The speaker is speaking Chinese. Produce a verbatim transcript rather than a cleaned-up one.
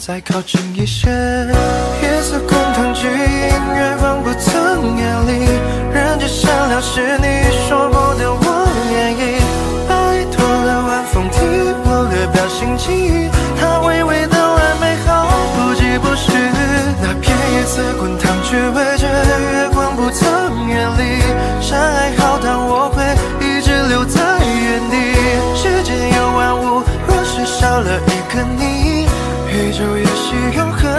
再靠近一些。夜色滚烫，距音乐放不曾远离，人间善良是你说过的我愿意。拜托了晚风替我略表心迹，它微微的蓝美好不疾不徐。那片夜色滚烫，却围着月光不曾远离。山爱浩荡，我会一直留在原地。世间有万物，若是少了一个你，宇宙也许有很